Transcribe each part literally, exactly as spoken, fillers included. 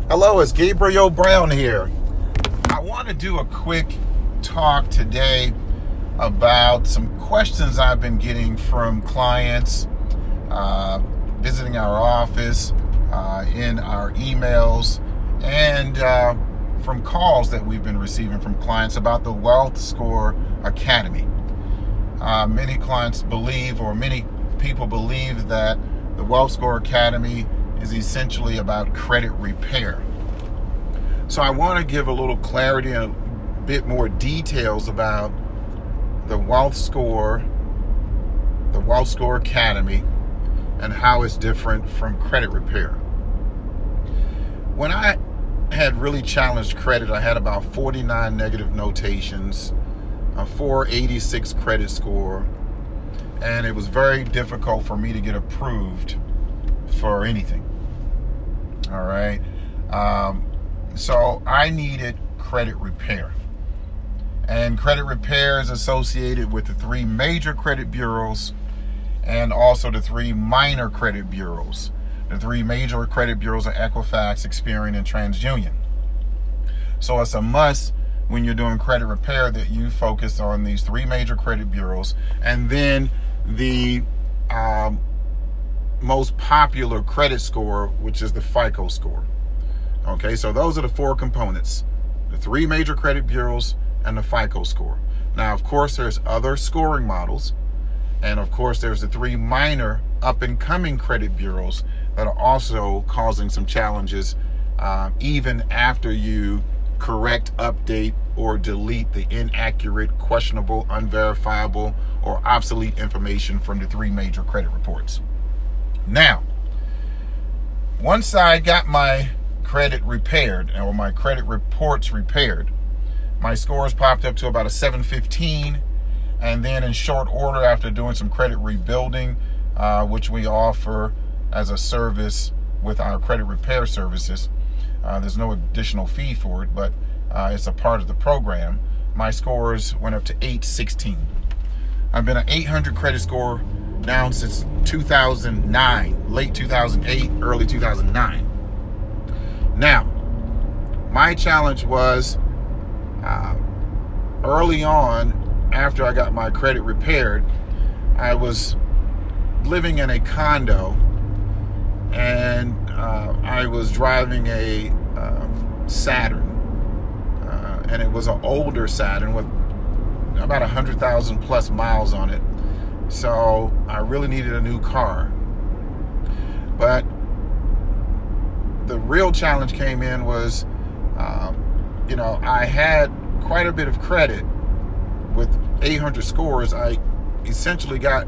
Hello, it's Gabriel Brown here. I want to do a quick talk today about some questions I've been getting from clients uh, visiting our office, uh, in our emails, and uh, from calls that we've been receiving from clients about the Wealth Score Academy. Uh, many clients believe, or many people believe, that the Wealth Score Academy is essentially about credit repair. So I want to give a little clarity and a bit more details about the Wealth Score, the Wealth Score Academy, and how it's different from credit repair. When I had really challenged credit, I had about forty-nine negative notations, a four eighty-six credit score, and it was very difficult for me to get approved for anything. All right. Um, so I needed credit repair. And credit repair is associated with the three major credit bureaus and also the three minor credit bureaus. The three major credit bureaus are Equifax, Experian, and TransUnion. So it's a must when you're doing credit repair that you focus on these three major credit bureaus, and then the um, most popular credit score, which is the FICO score. Okay, so those are the four components: the three major credit bureaus and the FICO score. Now, of course, there's other scoring models, and of course, there's the three minor up-and-coming credit bureaus that are also causing some challenges, um, even after you correct, update, or delete the inaccurate, questionable, unverifiable, or obsolete information from the three major credit reports. Now, once I got my credit repaired, or my credit reports repaired, my scores popped up to about a seven fifteen, and then in short order, after doing some credit rebuilding, uh, which we offer as a service with our credit repair services, uh, there's no additional fee for it, but uh, it's a part of the program, my scores went up to eight sixteen. I've been an eight hundred credit score now since two thousand nine, late two thousand eight, early two thousand nine. Now, my challenge was uh, early on, after I got my credit repaired, I was living in a condo, and uh, I was driving a uh, Saturn, uh, and it was an older Saturn with about one hundred thousand plus miles on it. So I really needed a new car. But the real challenge came in was, um, you know, I had quite a bit of credit. With eight hundred scores, I essentially got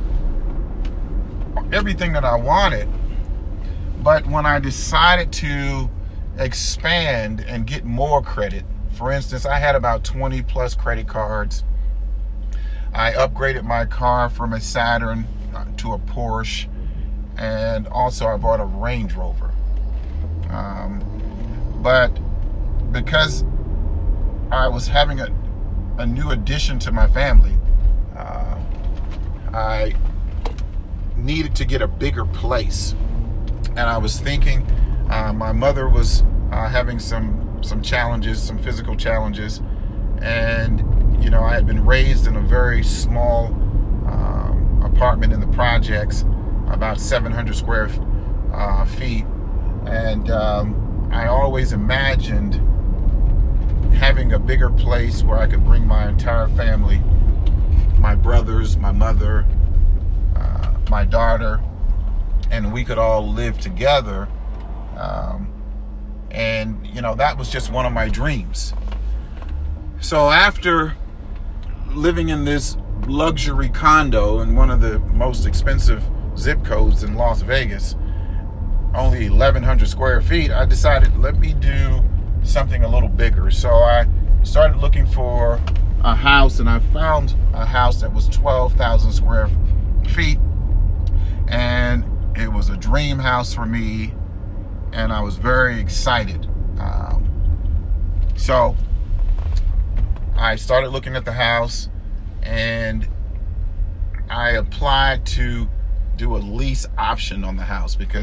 everything that I wanted. But when I decided to expand and get more credit, for instance, I had about twenty plus credit cards. I upgraded my car from a Saturn to a Porsche, and also I bought a Range Rover. Um, but because I was having a, a new addition to my family, uh, I needed to get a bigger place. And I was thinking, uh, my mother was uh, having some some challenges, some physical challenges, and you know, I had been raised in a very small um, apartment in the projects, about seven hundred square uh, feet, and um, I always imagined having a bigger place where I could bring my entire family, my brothers, my mother, uh, my daughter, and we could all live together. Um, and, you know, that was just one of my dreams. So after living in this luxury condo in one of the most expensive zip codes in Las Vegas, only eleven hundred square feet, I decided, let me do something a little bigger. So I started looking for a house, and I found a house that was twelve thousand square feet, and it was a dream house for me, and I was very excited. Um, so I started looking at the house, and I applied to do a lease option on the house because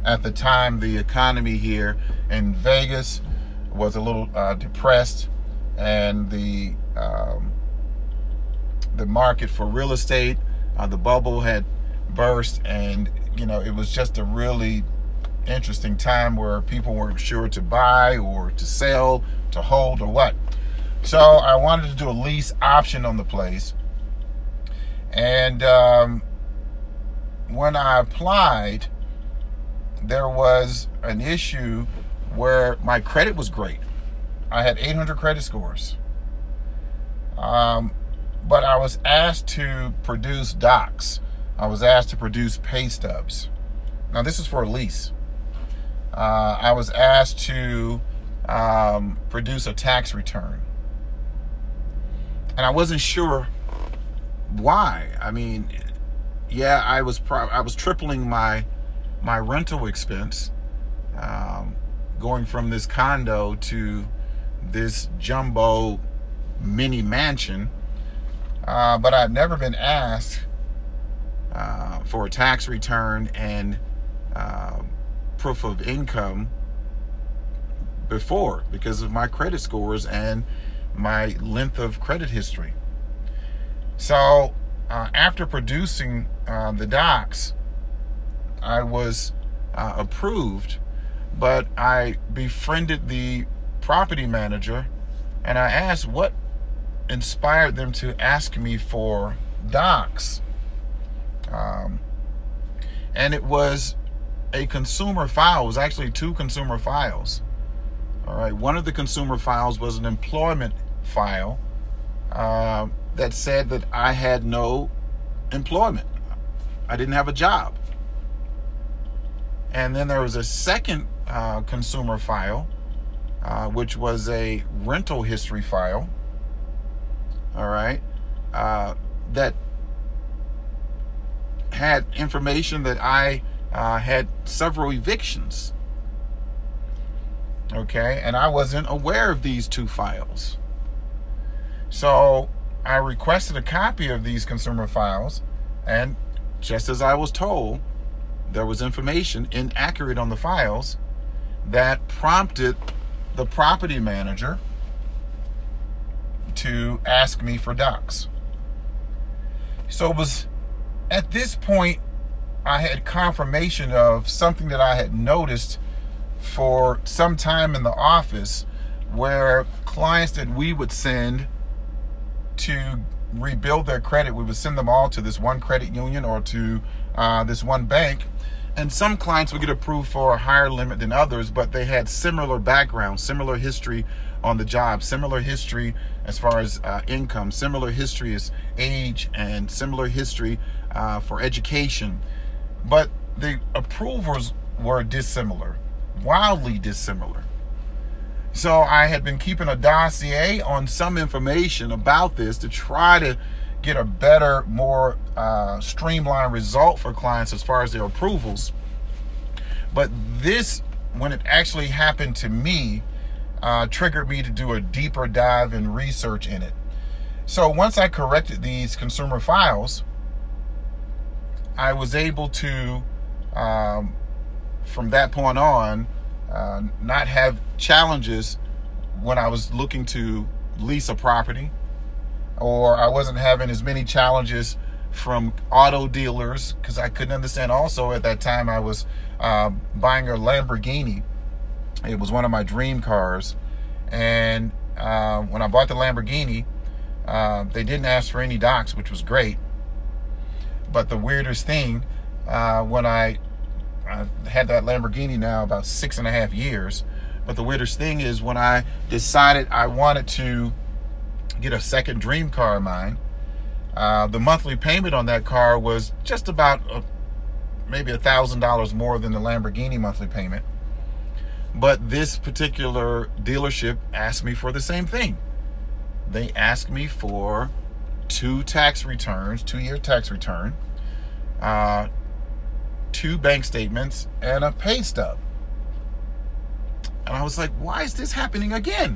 At the time, the economy here in Vegas was a little uh, depressed, and the um, the market for real estate, uh, the bubble had burst, and you know it was just a really interesting time where people weren't sure to buy or to sell, to hold or what. So I wanted to do a lease option on the place, and um, when I applied, there was an issue where my credit was great. I had eight hundred credit scores. Um, but I was asked to produce docs. I was asked to produce pay stubs. Now, this is for a lease. Uh, I was asked to um, produce a tax return. And I wasn't sure why. I mean, yeah, I was pro- I was tripling my my rental expense, um, going from this condo to this jumbo mini mansion, uh, but I've never been asked uh, for a tax return and uh, proof of income before because of my credit scores and my length of credit history. So uh, after producing uh, the docs, I was uh, approved, but I befriended the property manager and I asked what inspired them to ask me for docs. Um, and it was a consumer file. It was actually two consumer files. All right. One of the consumer files was an employment file uh, that said that I had no employment. I didn't have a job. And then there was a second uh, consumer file, uh, which was a rental history file, all right, uh, that had information that I uh, had several evictions, okay, and I wasn't aware of these two files. So I requested a copy of these consumer files, and just as I was told, there was information inaccurate on the files that prompted the property manager to ask me for docs. So it was at this point I had confirmation of something that I had noticed for some time in the office, where clients that we would send to rebuild their credit, we would send them all to this one credit union or to uh, this one bank. And some clients would get approved for a higher limit than others, but they had similar background, similar history on the job, similar history as far as uh, income, similar history as age, and similar history uh, for education. But the approvals were dissimilar, wildly dissimilar. So I had been keeping a dossier on some information about this to try to get a better, more uh, streamlined result for clients as far as their approvals. But this, when it actually happened to me, uh, triggered me to do a deeper dive and research in it. So once I corrected these consumer files, I was able to, um, from that point on, uh, not have challenges when I was looking to lease a property, or I wasn't having as many challenges from auto dealers, because I couldn't understand. Also at that time I was uh, buying a Lamborghini. It was one of my dream cars, and uh, when I bought the Lamborghini, uh, they didn't ask for any docs, which was great. But the weirdest thing, uh, when I, I had that Lamborghini now about six and a half years, but the weirdest thing is when I decided I wanted to get a second dream car of mine, uh, the monthly payment on that car was just about a, maybe a thousand dollars more than the Lamborghini monthly payment. But this particular dealership asked me for the same thing. They asked me for two tax returns, two-year tax return, uh, two bank statements, and a pay stub. And I was like, why is this happening again?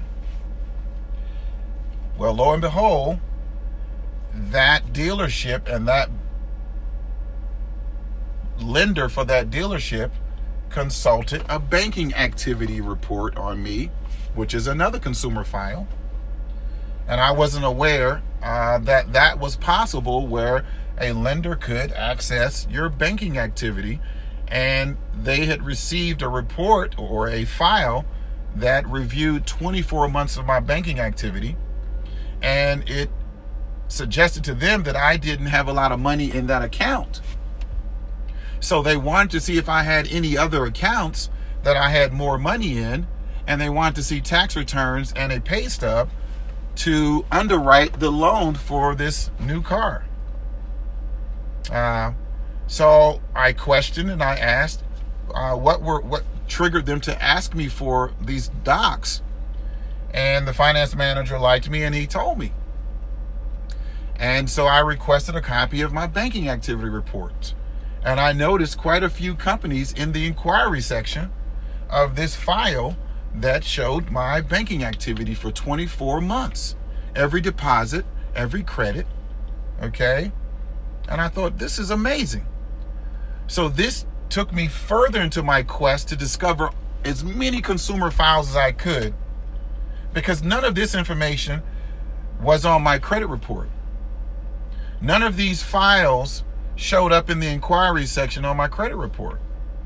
Well, lo and behold, that dealership and that lender for that dealership consulted a banking activity report on me, which is another consumer file. And I wasn't aware uh, that that was possible, where a lender could access your banking activity, and they had received a report or a file that reviewed twenty-four months of my banking activity, and it suggested to them that I didn't have a lot of money in that account. So they wanted to see if I had any other accounts that I had more money in, and they wanted to see tax returns and a pay stub to underwrite the loan for this new car. Uh, so I questioned and I asked uh, what were what triggered them to ask me for these docs, and the finance manager liked me and he told me. And so I requested a copy of my banking activity report. And I noticed quite a few companies in the inquiry section of this file that showed my banking activity for twenty-four months. Every deposit, every credit, okay? And I thought, this is amazing. So this took me further into my quest to discover as many consumer files as I could, because none of this information was on my credit report. None of these files showed up in the inquiry section on my credit report.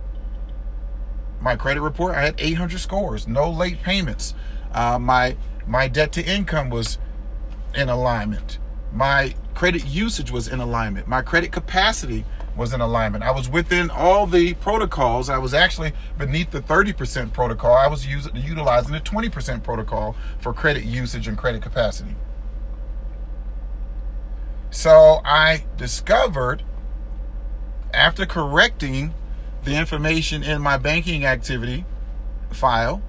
My credit report, I had eight hundred scores, no late payments. Uh, my my debt to income was in alignment. My credit usage was in alignment. My credit capacity was in alignment. I was within all the protocols. I was actually beneath the thirty percent protocol. I was using, utilizing the twenty percent protocol for credit usage and credit capacity. So I discovered, after correcting the information in my banking activity file,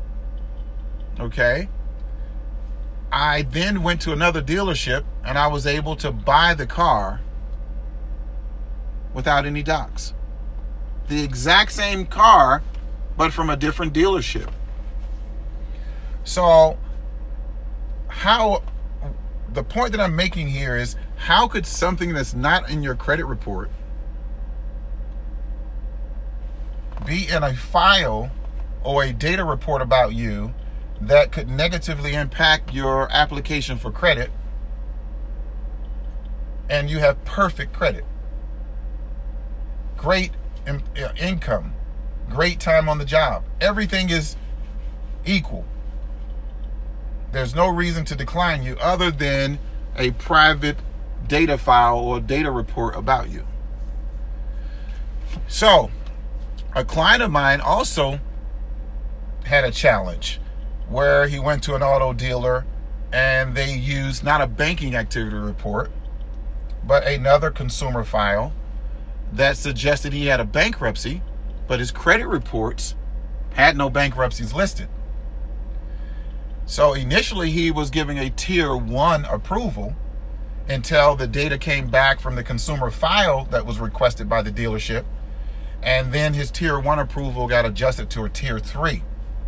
okay, I then went to another dealership and I was able to buy the car without any docs. The exact same car, but from a different dealership. So how, the point that I'm making here is, how could something that's not in your credit report be in a file or a data report about you that could negatively impact your application for credit, and you have perfect credit, great in- income, great time on the job, everything is equal. There's no reason to decline you other than a private data file or data report about you. So a client of mine also had a challenge where he went to an auto dealer and they used not a banking activity report, but another consumer file that suggested he had a bankruptcy, but his credit reports had no bankruptcies listed. So initially he was giving a tier one approval until the data came back from the consumer file that was requested by the dealership. And then his tier one approval got adjusted to a tier three.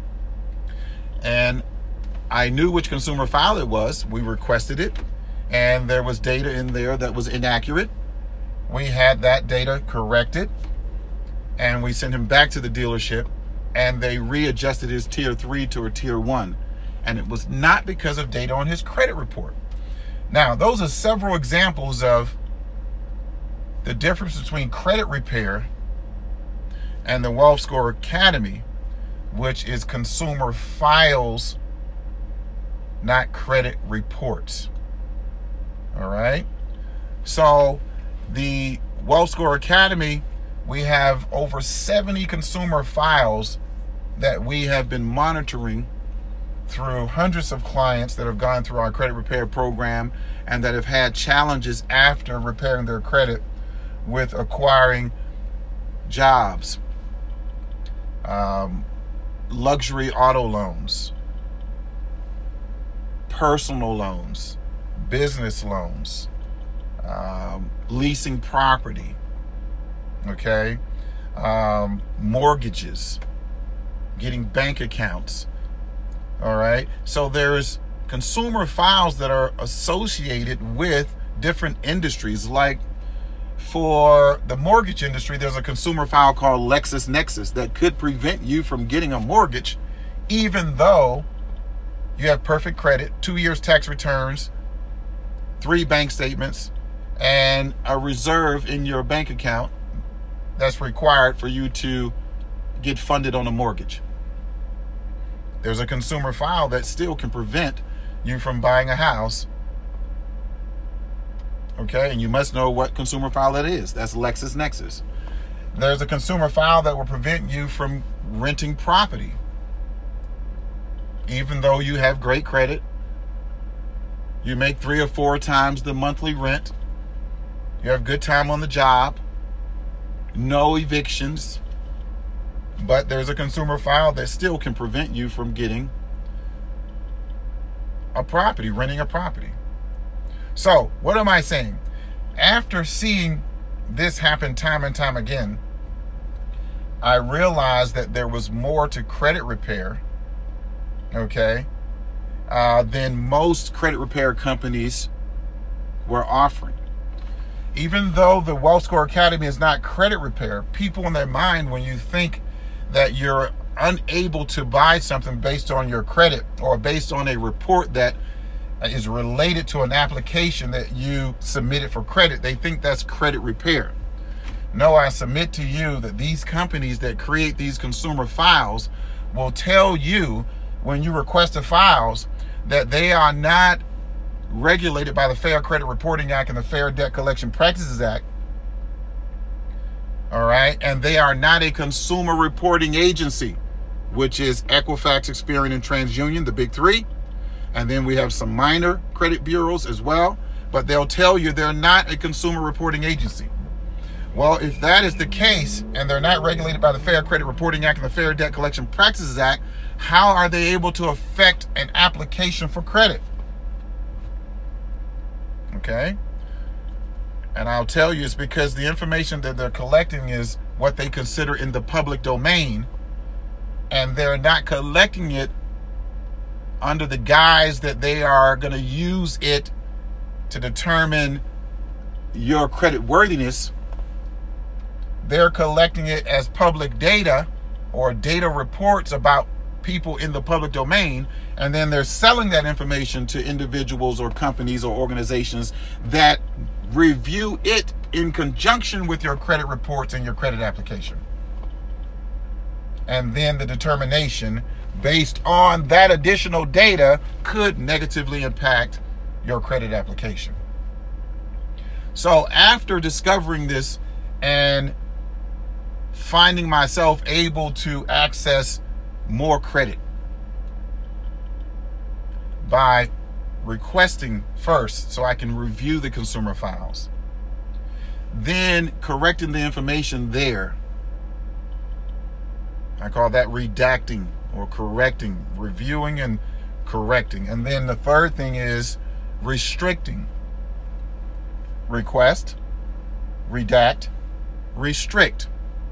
And I knew which consumer file it was. We requested it, and there was data in there that was inaccurate. We had that data corrected, and we sent him back to the dealership, and they readjusted his tier three to a tier one. And it was not because of data on his credit report. Now, those are several examples of the difference between credit repair and the Wealth Score Academy, which is consumer files, not credit reports. All right. So the Wealth Score Academy, we have over seventy consumer files that we have been monitoring through hundreds of clients that have gone through our credit repair program and that have had challenges after repairing their credit with acquiring jobs, um, luxury auto loans, personal loans, business loans, um, leasing property, okay, um, mortgages, getting bank accounts. All right. So there's consumer files that are associated with different industries, like for the mortgage industry, there's a consumer file called LexisNexis that could prevent you from getting a mortgage, even though you have perfect credit, two years tax returns, three bank statements, and a reserve in your bank account that's required for you to get funded on a mortgage. There's a consumer file that still can prevent you from buying a house. Okay, and you must know what consumer file that is. That's LexisNexis. There's a consumer file that will prevent you from renting property. Even though you have great credit, you make three or four times the monthly rent, you have good time on the job, no evictions, but there's a consumer file that still can prevent you from getting a property, renting a property. So, what am I saying? After seeing this happen time and time again, I realized that there was more to credit repair, okay, uh, than most credit repair companies were offering. Even though the Wealth Score Academy is not credit repair, people in their mind, when you think that you're unable to buy something based on your credit or based on a report that is related to an application that you submitted for credit, they think that's credit repair. No, I submit to you that these companies that create these consumer files will tell you when you request the files that they are not regulated by the Fair Credit Reporting Act and the Fair Debt Collection Practices Act. All right. And they are not a consumer reporting agency, which is Equifax, Experian, and TransUnion, the big three. And then we have some minor credit bureaus as well, but they'll tell you they're not a consumer reporting agency. Well, if that is the case, and they're not regulated by the Fair Credit Reporting Act and the Fair Debt Collection Practices Act, how are they able to affect an application for credit? Okay? And I'll tell you, it's because the information that they're collecting is what they consider in the public domain, and they're not collecting it under the guise that they are going to use it to determine your credit worthiness. They're collecting it as public data or data reports about people in the public domain, and then they're selling that information to individuals or companies or organizations that review it in conjunction with your credit reports and your credit application. And then the determination based on that additional data could negatively impact your credit application. So after discovering this and finding myself able to access more credit by requesting first so I can review the consumer files, then correcting the information there, I call that redacting or correcting, reviewing and correcting. And then the third thing is restricting. Request, redact, restrict.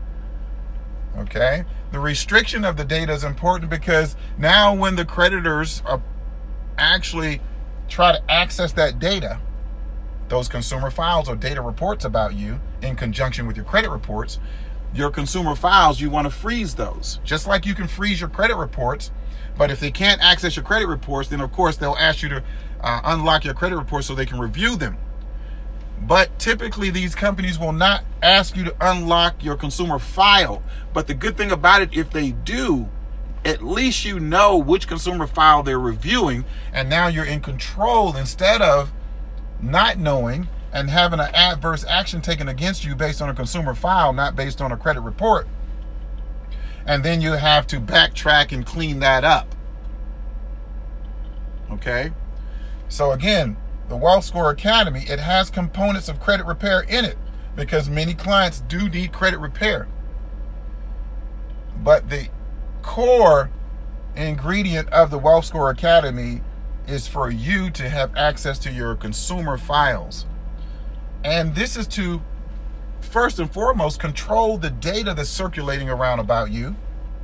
Okay? The restriction of the data is important because now when the creditors are actually try to access that data, those consumer files or data reports about you in conjunction with your credit reports, your consumer files, you want to freeze those. Just like you can freeze your credit reports, but if they can't access your credit reports, then of course they'll ask you to uh, unlock your credit reports so they can review them. But typically these companies will not ask you to unlock your consumer file. But the good thing about it, if they do, at least you know which consumer file they're reviewing, and now you're in control instead of not knowing and having an adverse action taken against you based on a consumer file, not based on a credit report. And then you have to backtrack and clean that up. Okay? So again, the Wealth Score Academy, it has components of credit repair in it because many clients do need credit repair. But the core ingredient of the Wealth Score Academy is for you to have access to your consumer files. And this is to, first and foremost, control the data that's circulating around about you.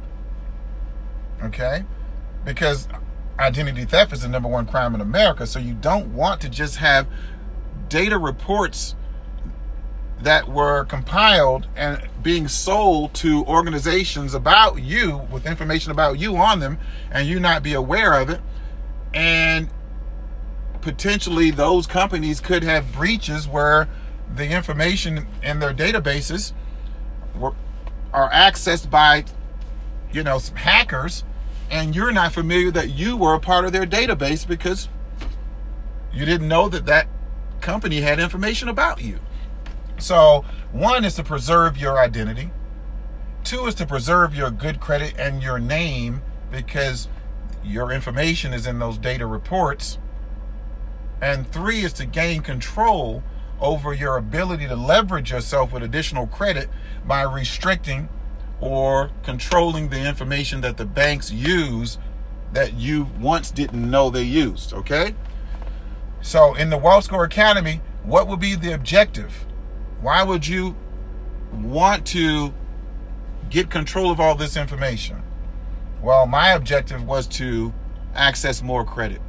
Okay? Because identity theft is the number one crime in America, so you don't want to just have data reports that were compiled and being sold to organizations about you with information about you on them, and you not be aware of it. And potentially those companies could have breaches where the information in their databases were, are accessed by, you know, some hackers, and you're not familiar that you were a part of their database because you didn't know that that company had information about you. So one is to preserve your identity. Two is to preserve your good credit and your name, because your information is in those data reports. And three is to gain control over your ability to leverage yourself with additional credit by restricting or controlling the information that the banks use that you once didn't know they used, okay? So in the WealthScore Academy, what would be the objective? Why would you want to get control of all this information? Well, my objective was to access more credit.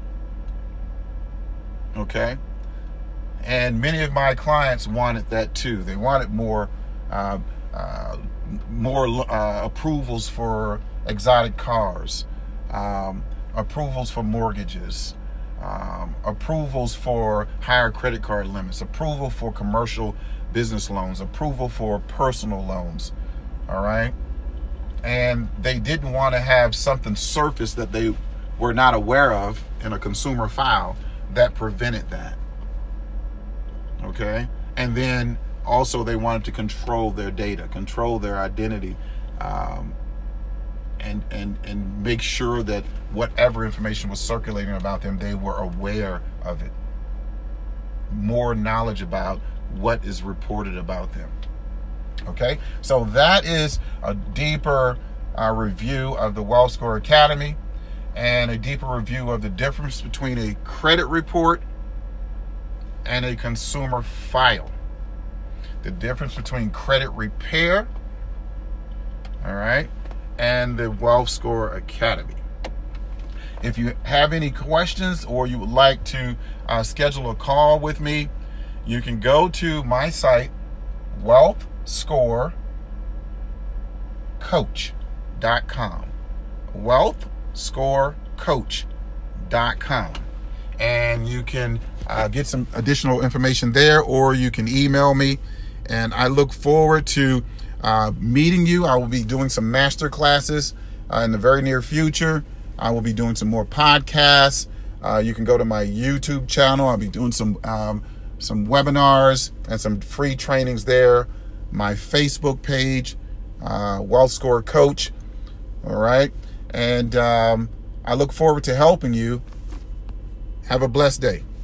Okay? And many of my clients wanted that too. They wanted more uh, uh, more uh, approvals for exotic cars, um, approvals for mortgages, Um, approvals for higher credit card limits, approval for commercial business loans, approval for personal loans, all right? And they didn't want to have something surface that they were not aware of in a consumer file that prevented that, okay? And then also they wanted to control their data, control their identity, um, And, and and make sure that whatever information was circulating about them, they were aware of it. More knowledge about what is reported about them. Okay, so that is a deeper uh, review of the WealthScore Academy, and a deeper review of the difference between a credit report and a consumer file. The difference between credit repair, all right, and the WealthScore Academy. If you have any questions or you would like to uh, schedule a call with me, you can go to my site, wealth score coach dot com. wealth score coach dot com. And you can uh, get some additional information there, or you can email me. And I look forward to Uh, meeting you. I will be doing some master classes uh, in the very near future. I will be doing some more podcasts. Uh, you can go to my YouTube channel. I'll be doing some um, some webinars and some free trainings there. My Facebook page, uh, WealthScore Coach. All right. And um, I look forward to helping you. Have a blessed day.